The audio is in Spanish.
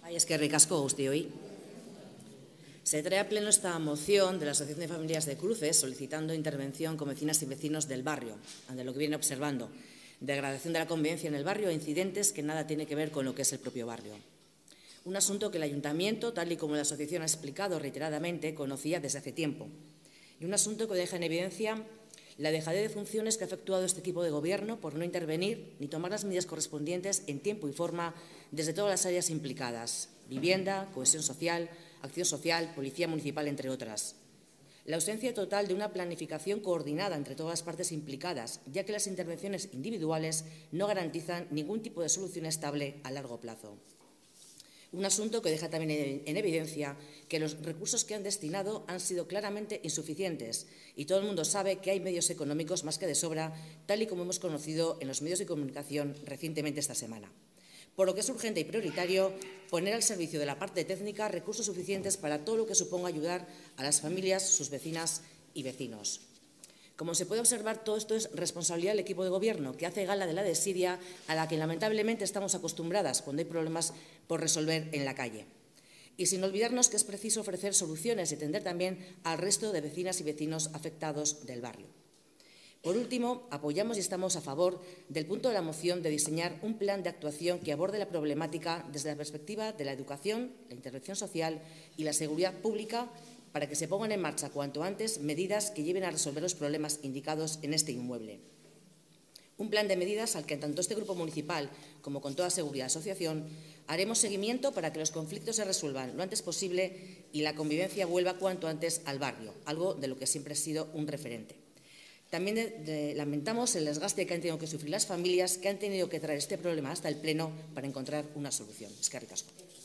Eskerrik asko guztioi. Se trae a pleno esta moción de la Asociación de Familias de Cruces solicitando intervención con vecinas y vecinos del barrio, ante lo que viene observando, degradación de la convivencia en el barrio e incidentes que nada tiene que ver con lo que es el propio barrio. Un asunto que el Ayuntamiento, tal y como la asociación ha explicado reiteradamente, conocía desde hace tiempo. Y un asunto que deja en evidencia la dejadez de funciones que ha efectuado este equipo de gobierno por no intervenir ni tomar las medidas correspondientes en tiempo y forma desde todas las áreas implicadas: vivienda, cohesión social, acción social, policía municipal, entre otras. La ausencia total de una planificación coordinada entre todas las partes implicadas, ya que las intervenciones individuales no garantizan ningún tipo de solución estable a largo plazo. Un asunto que deja también en evidencia que los recursos que han destinado han sido claramente insuficientes y todo el mundo sabe que hay medios económicos más que de sobra, tal y como hemos conocido en los medios de comunicación recientemente esta semana. Por lo que es urgente y prioritario poner al servicio de la parte técnica recursos suficientes para todo lo que suponga ayudar a las familias, sus vecinas y vecinos. Como se puede observar, todo esto es responsabilidad del equipo de gobierno, que hace gala de la desidia a la que lamentablemente estamos acostumbradas cuando hay problemas por resolver en la calle. Y sin olvidarnos que es preciso ofrecer soluciones y atender también al resto de vecinas y vecinos afectados del barrio. Por último, apoyamos y estamos a favor del punto de la moción de diseñar un plan de actuación que aborde la problemática desde la perspectiva de la educación, la intervención social y la seguridad pública, para que se pongan en marcha cuanto antes medidas que lleven a resolver los problemas indicados en este inmueble. Un plan de medidas al que tanto este grupo municipal como con toda seguridad asociación haremos seguimiento para que los conflictos se resuelvan lo antes posible y la convivencia vuelva cuanto antes al barrio, algo de lo que siempre ha sido un referente. También lamentamos el desgaste que han tenido que sufrir las familias que han tenido que traer este problema hasta el Pleno para encontrar una solución. Eskerrik asko.